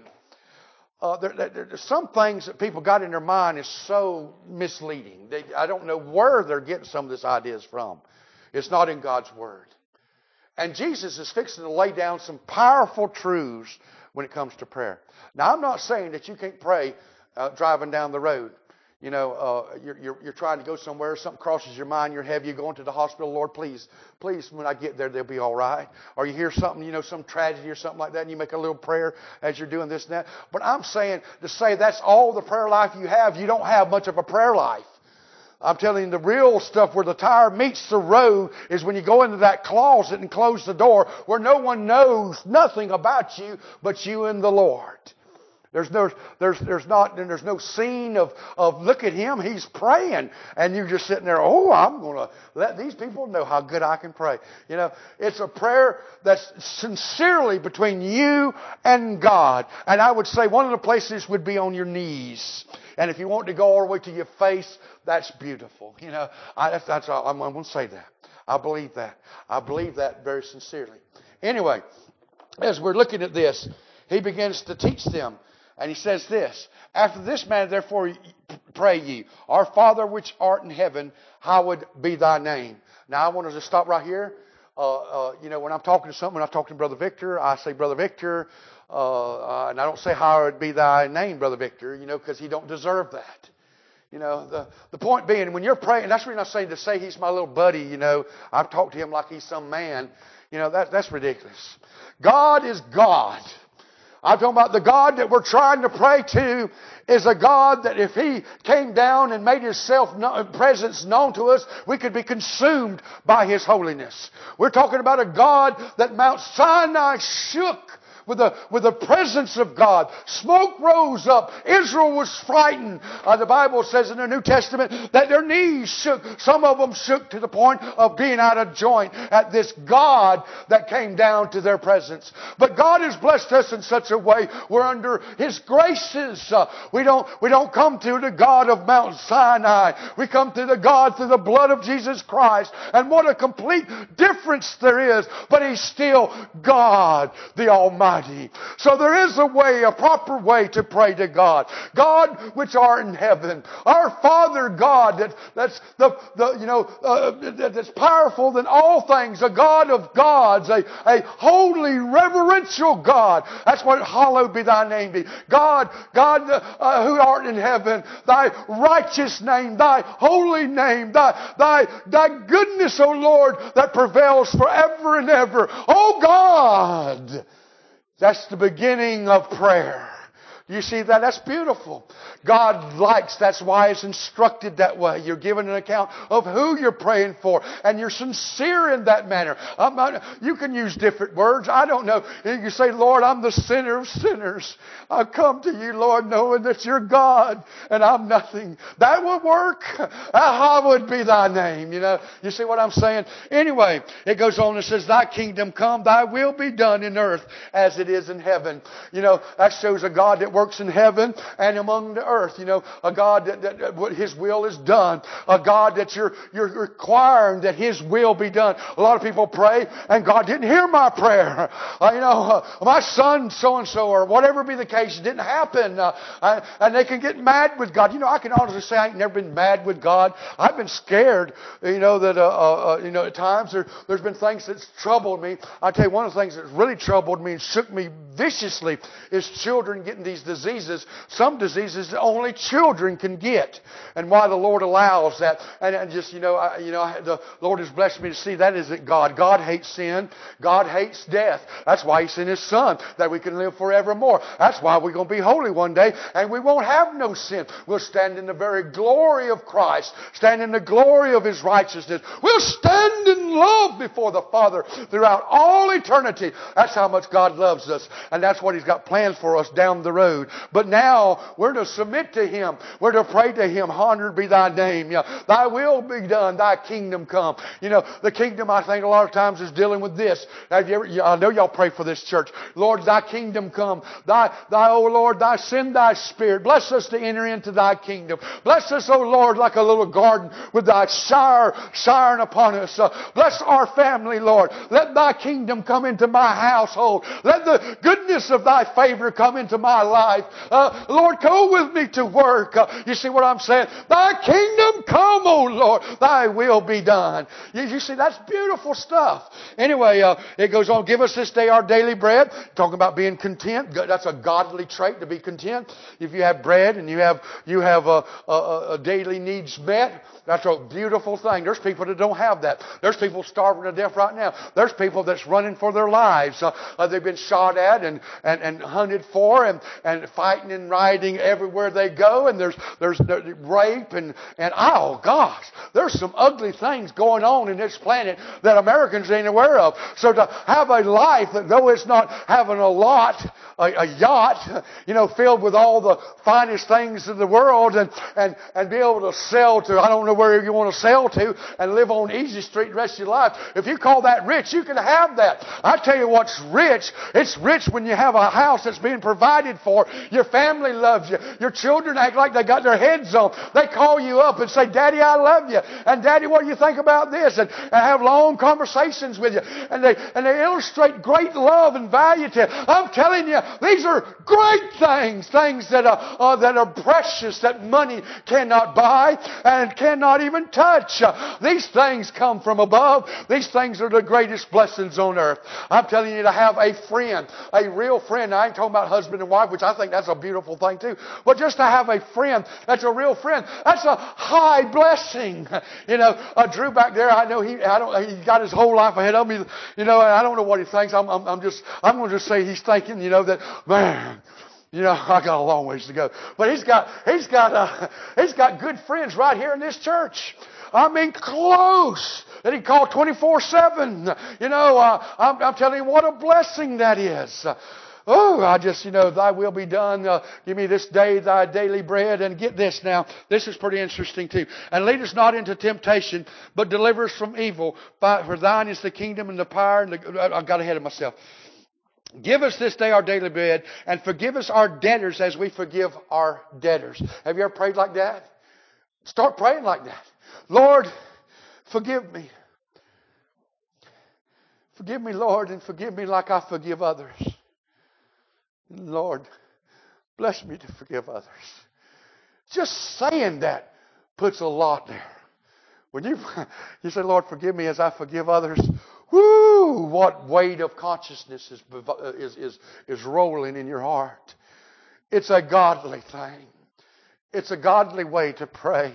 Uh, there, there, there's some things that people got in their mind is so misleading. They, I don't know where they're getting some of these ideas from. It's not in God's Word. And Jesus is fixing to lay down some powerful truths when it comes to prayer. Now, I'm not saying that you can't pray uh, driving down the road. You know, uh, you're, you're, you're trying to go somewhere, something crosses your mind, you're heavy, you're going to the hospital, Lord, please, please, when I get there, they'll be all right. Or you hear something, you know, some tragedy or something like that, and you make a little prayer as you're doing this and that. But I'm saying, to say that's all the prayer life you have, you don't have much of a prayer life. I'm telling you, the real stuff where the tire meets the road is when you go into that closet and close the door where no one knows nothing about you but you and the Lord. There's no, there's, there's not, there's no scene of, of look at him, he's praying, and you're just sitting there. Oh, I'm going to let these people know how good I can pray. You know, it's a prayer that's sincerely between you and God. And I would say one of the places would be on your knees. And if you want to go all the way to your face, that's beautiful. You know, I, that's, that's all, I'm, I'm going to say that. I believe that. I believe that very sincerely. Anyway, as we're looking at this, he begins to teach them. And he says this, after this manner, therefore, pray ye, our Father which art in heaven, hallowed be thy name. Now, I want to just stop right here. Uh, uh, you know, when I'm talking to someone, when I'm talking to Brother Victor, I say, Brother Victor, uh, uh, and I don't say, hallowed be thy name, Brother Victor, you know, because he don't deserve that. You know, the, the point being, when you're praying, that's the reason I say to say he's my little buddy, you know, I've talked to him like he's some man. You know, that, that's ridiculous. God is God. I'm talking about the God that we're trying to pray to is a God that if He came down and made His self presence known to us, we could be consumed by His holiness. We're talking about a God that Mount Sinai shook with the, with the presence of God. Smoke rose up. Israel was frightened. Uh, the Bible says in the New Testament that their knees shook. Some of them shook to the point of being out of joint at this God that came down to their presence. But God has blessed us in such a way we're under His graces. Uh, we don't, we don't come to the God of Mount Sinai. We come to the God through the blood of Jesus Christ. And what a complete difference there is. But He's still God, the Almighty. Almighty. So there is a way, a proper way to pray to God. God which art in heaven, our Father God, that, that's the, the you know uh, that's powerful than all things, a God of gods, a, a holy, reverential God. That's what hallowed be thy name be. God, God uh, who art in heaven, thy righteous name, thy holy name, thy, thy, thy goodness, O Lord, that prevails forever and ever. Oh God! That's the beginning of prayer. You see that? That's beautiful. God likes, that's why it's instructed that way. You're given an account of who you're praying for, and you're sincere in that manner. I'm not, you can use different words. I don't know. You say, Lord, I'm the sinner of sinners. I come to you, Lord, knowing that you're God, and I'm nothing. That would work. Hallowed be thy name. You know, you see what I'm saying? Anyway, it goes on and says, thy kingdom come, thy will be done in earth as it is in heaven. You know, that shows a God that works in heaven and among the earth. You know, a God that, that, that His will is done. A God that you're, you're requiring that His will be done. A lot of people pray and God didn't hear my prayer. Uh, you know, uh, my son so-and-so or whatever be the case, it didn't happen. Uh, I, and they can get mad with God. You know, I can honestly say I ain't never been mad with God. I've been scared, you know, that, uh, uh, you know, at times there, there's been things that's troubled me. I tell you, one of the things that's really troubled me and shook me viciously is children getting these diseases. Some diseases that only children can get, and why the Lord allows that. And, and just you know, I, you know, the Lord has blessed me to see that isn't God. God hates sin. God hates death. That's why He sent His Son, that we can live forevermore. That's why we're going to be holy one day, and we won't have no sin. We'll stand in the very glory of Christ, stand in the glory of His righteousness. We'll stand in love before the Father throughout all eternity. That's how much God loves us, and that's what He's got planned for us down the road. But now we're to submit to Him. We're to pray to Him. Honored be thy name. You know, thy will be done. Thy kingdom come. You know, the kingdom, I think, a lot of times is dealing with this. Have you ever, I know y'all pray for this church. Lord, thy kingdom come. Thy, thy, O Lord, thy send thy spirit. Bless us to enter into thy kingdom. Bless us, O Lord, like a little garden with thy shower, showering upon us. Uh, bless our family, Lord. Let thy kingdom come into my household. Let the goodness of thy favor come into my life. Uh, Lord, go with me to work. Uh, you see what I'm saying? Thy kingdom come, O Lord. Thy will be done. You, you see, that's beautiful stuff. Anyway, uh, it goes on. Give us this day our daily bread. Talking about being content. That's a godly trait, to be content. If you have bread and you have you have a, a, a daily needs met, that's a beautiful thing. There's people that don't have that. There's people starving to death right now. There's people that's running for their lives. Uh, uh, they've been shot at and, and, and hunted for and, and fighting and rioting everywhere they go. And there's there's, there's rape and, and oh gosh, there's some ugly things going on in this planet that Americans ain't aware of. So to have a life that though it's not having a lot, a, a yacht, you know, filled with all the finest things in the world and, and, and be able to sell to, I don't know where you want to sell to and live on easy street the rest of your life. If you call that rich, you can have that. I tell you what's rich. It's rich when you have a house that's being provided for. Your family loves you. Your children act like they got their heads on. They call you up and say, Daddy, I love you. And Daddy, what do you think about this? And, and have long conversations with you. And they, and they illustrate great love and value to you. I'm telling you, these are great things. Things that are, uh, that are precious, that money cannot buy and cannot even touch. Uh, these things come from above. These things are the greatest blessings on earth. I'm telling you, to have a friend, a real friend. Now, I ain't talking about husband and wife, which I think that's a beautiful thing too. But just to have a friend that's a real friend, that's a high blessing. You know, uh, Drew back there, I know he, I don't, he got his whole life ahead of me. You know, and I don't know what he thinks. I'm, I'm, I'm just, I'm going to just say he's thinking, you know, that man. You know, I got a long ways to go, but he's got he's got uh, he's got good friends right here in this church. I mean, close that he called twenty-four seven. You know, uh, I'm, I'm telling you what a blessing that is. Uh, oh, I just you know, Thy will be done. Uh, give me this day Thy daily bread, and get this now. This is pretty interesting too. And lead us not into temptation, but deliver us from evil. For Thine is the kingdom and the power. And the, I got ahead of myself. Give us this day our daily bread, and forgive us our debtors as we forgive our debtors. Have you ever prayed like that? Start praying like that. Lord, forgive me. Forgive me, Lord, and forgive me like I forgive others. Lord, bless me to forgive others. Just saying that puts a lot there. When you, you say, Lord, forgive me as I forgive others, whoo, what weight of consciousness is, is, is, is rolling in your heart. It's a godly thing. It's a godly way to pray.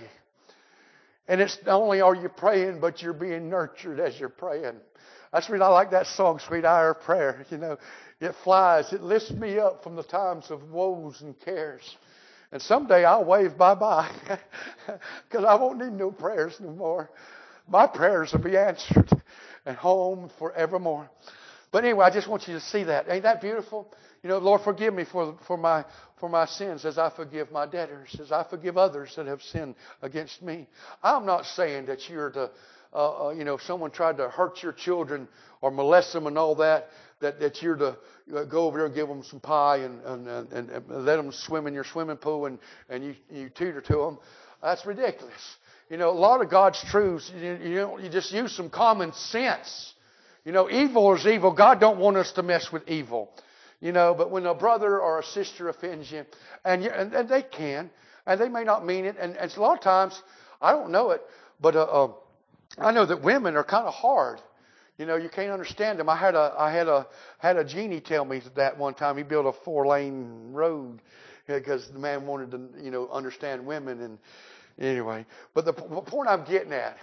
And it's not only are you praying, but you're being nurtured as you're praying. That's the reason I like that song, Sweet Hour of Prayer. You know, it flies. It lifts me up from the times of woes and cares. And someday I'll wave bye-bye because I won't need no prayers no more. My prayers will be answered and home forevermore. But anyway, I just want you to see that. Ain't that beautiful? You know, Lord, forgive me for, for my for my sins as I forgive my debtors, as I forgive others that have sinned against me. I'm not saying that you're to, uh, uh, you know, if someone tried to hurt your children or molest them and all that, that, that you're to uh, go over there and give them some pie and, and, and, and let them swim in your swimming pool and, and you, you tutor to them. That's ridiculous. You know, a lot of God's truths, you, you know, you just use some common sense. You know, evil is evil. God don't want us to mess with evil. You know, but when a brother or a sister offends you, and, you, and, and they can, and they may not mean it, and, and a lot of times, I don't know it, but uh, uh, I know that women are kind of hard. You know, you can't understand them. I had a I had a had a genie tell me that one time. He built a four lane road because the man wanted to, you know, understand women. And anyway, but the, the point I'm getting at,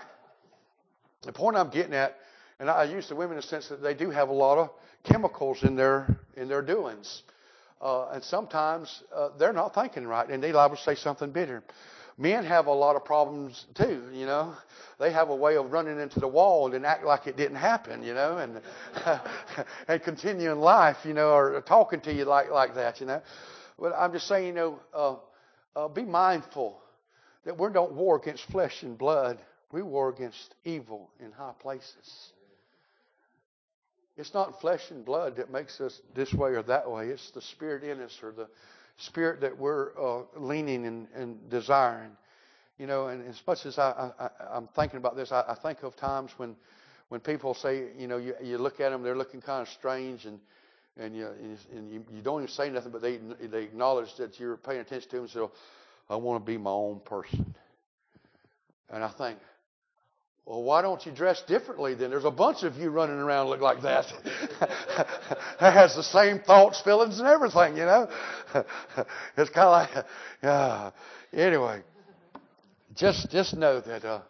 the point I'm getting at, and I use the women in the sense that they do have a lot of chemicals in their in their doings, uh, and sometimes uh, they're not thinking right, and they liable to say something bitter. Men have a lot of problems too, you know. They have a way of running into the wall and act like it didn't happen, you know, and and continuing life, you know, or talking to you like like that, you know. But I'm just saying, you know, uh, uh, be mindful that we don't war against flesh and blood. We war against evil in high places. It's not flesh and blood that makes us this way or that way. It's the Spirit in us, or the Spirit that we're uh, leaning and, and desiring. You know, and as much as I, I, I'm thinking about this, I, I think of times when, when people say, you know, you, you look at them, they're looking kind of strange, and and you and you, you don't even say nothing, but they they acknowledge that you're paying attention to them. And say, I want to be my own person. And I think, well, why don't you dress differently then? There's a bunch of you running around look like that. That has the same thoughts, feelings, and everything, you know. It's kind of like, yeah. Anyway, just just know that uh,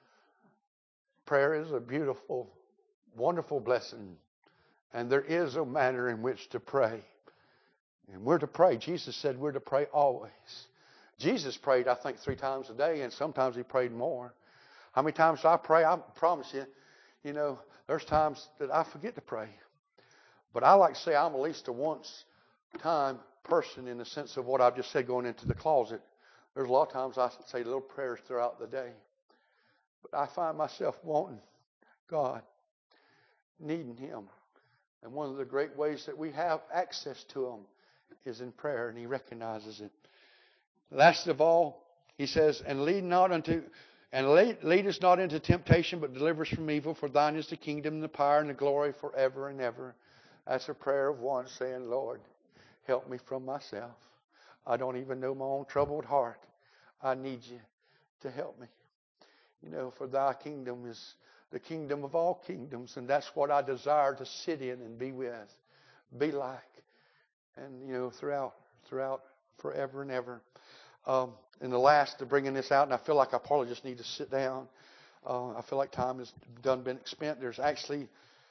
prayer is a beautiful, wonderful blessing. And there is a manner in which to pray. And we're to pray. Jesus said we're to pray always. Jesus prayed, I think, three times a day, and sometimes he prayed more. How many times do I pray? I promise you, you know, there's times that I forget to pray. But I like to say I'm at least a once time person in the sense of what I've just said going into the closet. There's a lot of times I say little prayers throughout the day. But I find myself wanting God, needing Him. And one of the great ways that we have access to Him is in prayer, and He recognizes it. Last of all, He says, and lead not unto... And lead, lead us not into temptation, but deliver us from evil. For thine is the kingdom, and the power, and the glory forever and ever. That's a prayer of one saying, Lord, help me from myself. I don't even know my own troubled heart. I need you to help me. You know, for thy kingdom is the kingdom of all kingdoms. And that's what I desire to sit in and be with, be like. And, you know, throughout, throughout forever and ever. Um, and the last to bringing this out, and I feel like I probably just need to sit down. Uh, I feel like time has done been spent. There's actually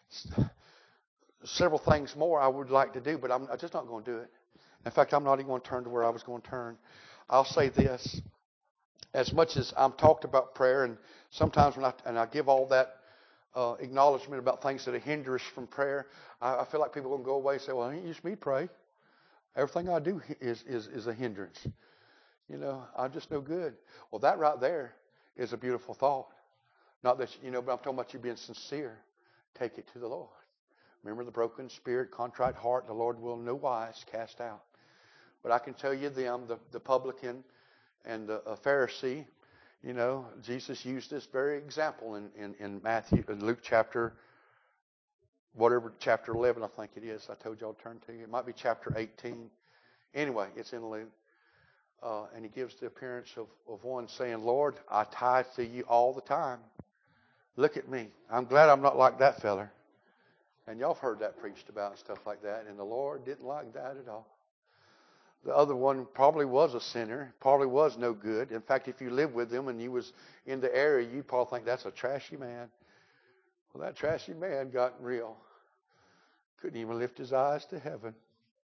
several things more I would like to do, but I'm, I'm just not going to do it. In fact, I'm not even going to turn to where I was going to turn. I'll say this. As much as I'm talked about prayer, and sometimes when I, and I give all that uh, acknowledgement about things that hinder us from prayer, I, I feel like people are going to go away and say, well, it ain't just me pray. Everything I do is, is, is a hindrance. You know, I'm just no good. Well, that right there is a beautiful thought. Not that, you know, but I'm talking about you being sincere. Take it to the Lord. Remember the broken spirit, contrite heart, the Lord will in no wise cast out. But I can tell you them, the, the publican and the Pharisee, you know, Jesus used this very example in, in, in Matthew, in Luke chapter whatever, chapter eleven, I think it is. I told y'all to turn to. It might be chapter eighteen. Anyway, it's in Luke. Uh, and he gives the appearance of, of one saying, Lord, I tithe to you all the time. Look at me. I'm glad I'm not like that feller. And y'all have heard that preached about and stuff like that. And the Lord didn't like that at all. The other one probably was a sinner, probably was no good. In fact, if you lived with him and you was in the area, you'd probably think that's a trashy man. Well, that trashy man got real. Couldn't even lift his eyes to heaven.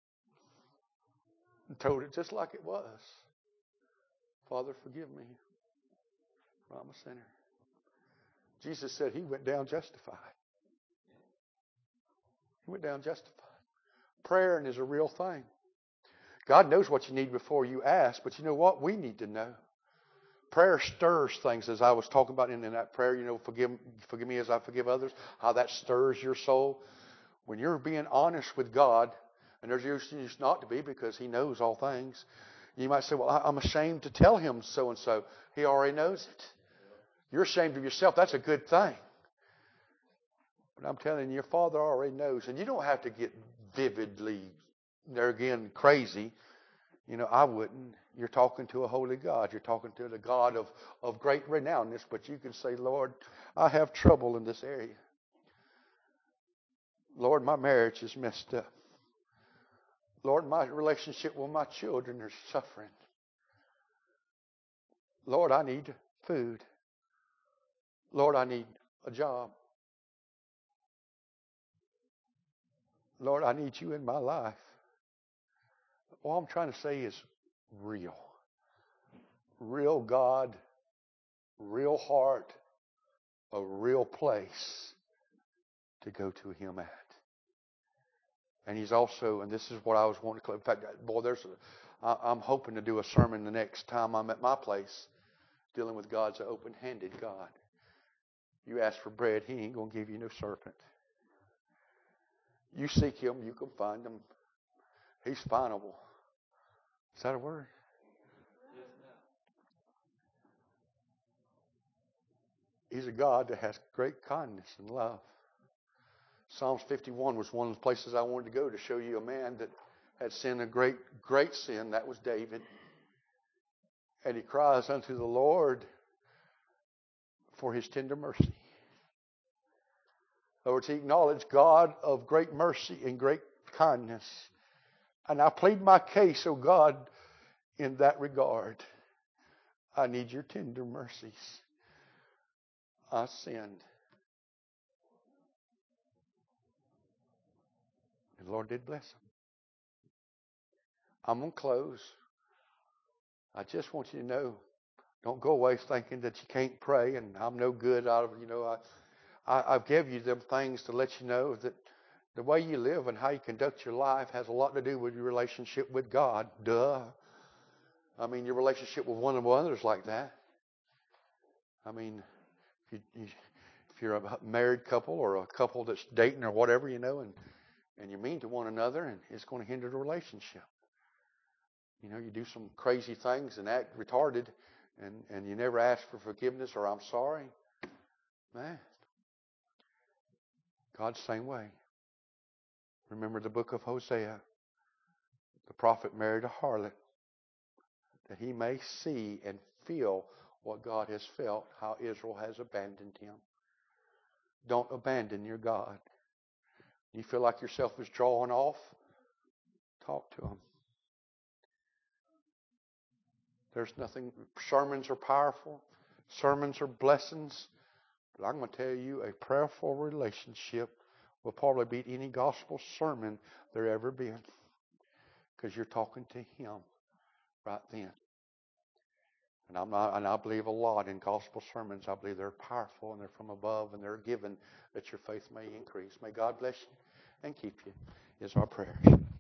And told it just like it was. Father, forgive me, for I'm a sinner. Jesus said he went down justified. He went down justified. Prayer is a real thing. God knows what you need before you ask, but you know what? We need to know. Prayer stirs things, as I was talking about in, in that prayer, you know, forgive, forgive me as I forgive others, how that stirs your soul. When you're being honest with God, and there's usually not to be because he knows all things, you might say, well, I'm ashamed to tell him so-and-so. He already knows it. You're ashamed of yourself. That's a good thing. But I'm telling you, your Father already knows. And you don't have to get vividly, there again, crazy. You know, I wouldn't. You're talking to a holy God. You're talking to the God of, of great renownness. But you can say, Lord, I have trouble in this area. Lord, my marriage is messed up. Lord, my relationship with my children are suffering. Lord, I need food. Lord, I need a job. Lord, I need you in my life. All I'm trying to say is real. Real God, real heart, a real place to go to him at. And he's also, and this is what I was wanting to, in fact, boy, there's, a, I, I'm hoping to do a sermon the next time I'm at my place dealing with God's open-handed God. You ask for bread, he ain't going to give you no serpent. You seek him, you can find him. He's findable. Is that a word? He's a God that has great kindness and love. Psalms fifty-one was one of the places I wanted to go to show you a man that had sinned a great, great sin. That was David. And he cries unto the Lord for his tender mercy. In other words, he acknowledged God of great mercy and great kindness. And I plead my case, oh God, in that regard. I need your tender mercies. I sinned. And the Lord did bless him. I'm going to close. I just want you to know, don't go away thinking that you can't pray and I'm no good out of, you know, I, I, I've given you them things to let you know that the way you live and how you conduct your life has a lot to do with your relationship with God. Duh. I mean, your relationship with one another is like that. I mean, if, you, if you're a married couple or a couple that's dating or whatever, you know, and, and you're mean to one another, and it's going to hinder the relationship. You know, you do some crazy things and act retarded, and, and you never ask for forgiveness or I'm sorry. Man, God's the same way. Remember the book of Hosea. The prophet married a harlot that he may see and feel what God has felt, how Israel has abandoned him. Don't abandon your God. You feel like yourself is drawing off? Talk to him. There's nothing, sermons are powerful. Sermons are blessings. But I'm going to tell you, a prayerful relationship will probably beat any gospel sermon there ever been. Because you're talking to him right then. And I'm not, and I believe a lot in gospel sermons. I believe they're powerful and they're from above and they're given that your faith may increase. May God bless you and keep you is our prayers.